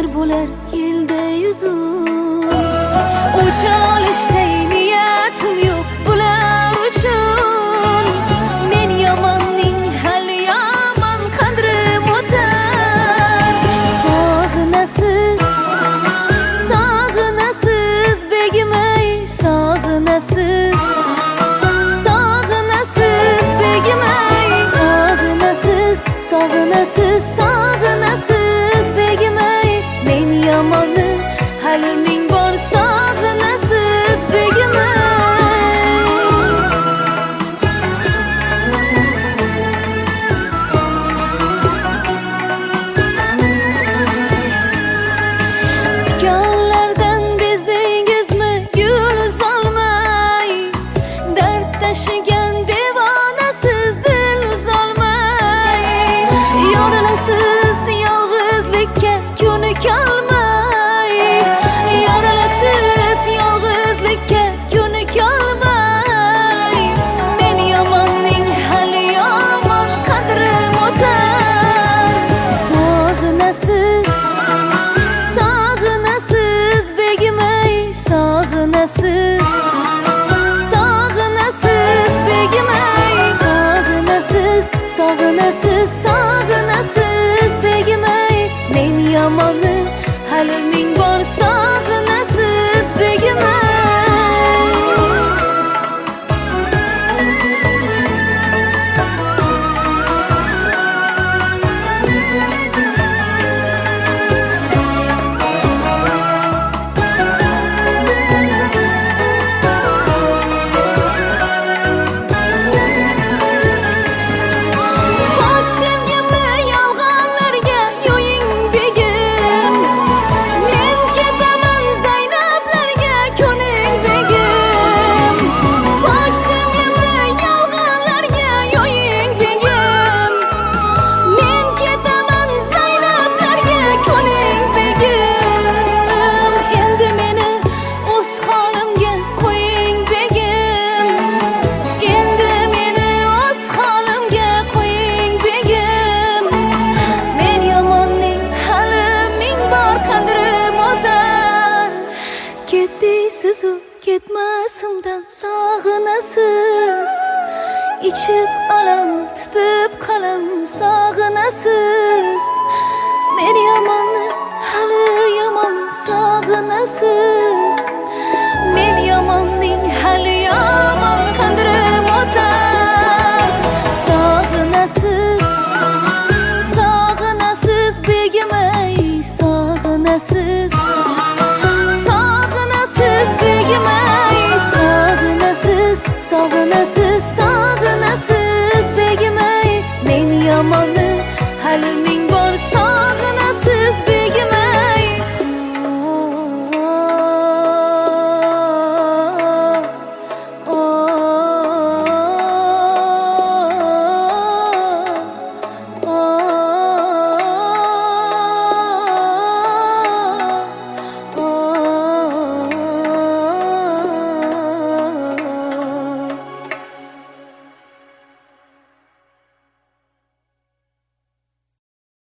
bo'lar yilda yuzum. Ucha olishday niyatim yo'q bular uchun. Men yomonning hali yomon qadrim o'tar. Sog'inasiz, sog'inasiz begim ey, sog'inasiz. Sog'inasiz begim ey, sog'inasiz, sog'inasiz, sog'inasiz begim ey. Men yomonni hali ming bor sog'inasiz begim ey. Tikonlardan bezdingizmi gul uzolmay, dard tashigan devonasiz dil uzolmay. Yorilasiz yolg'izlikka ko'nikolmay, yorilasiz yolg'izlikka ko'nikolmay. Men yomonning hali yomon qadrim o'tar. Sog'inasiz, sog'inasiz begim ey, sog'inasiz. Sog'inasiz begim ey, sog'inasiz, sog'inasiz, sog'inasiz begim ey. Men yomonni hali ming bor sog'inasiz begim ey. Bak sevgimni yolg'onlarga yo'ying begim. Men ketaman Zaynablarga ko'ning begim. Bak sevgimni yolg'onlarga yo'ying begim. Men ketaman Zaynablarga ko'ning begim. Endi meni o'z holimga qo'ying begim. Endi meni o'z holimga qo'ying begim. Men yomonning hali ming bor qadrim o'tar. Ketdiysiz-u ketmasimdan sog'inasiz. Ichib olam tutib qalam sog'inasiz. Men yomonni hali yomon sog'inasiz. Men yomonning hali yomon qadrim o'tar. Sog'inasiz, sog'inasiz begim ey, sog'inasiz. Sog'inasiz begim ey, sog'inasiz, sog'inasiz.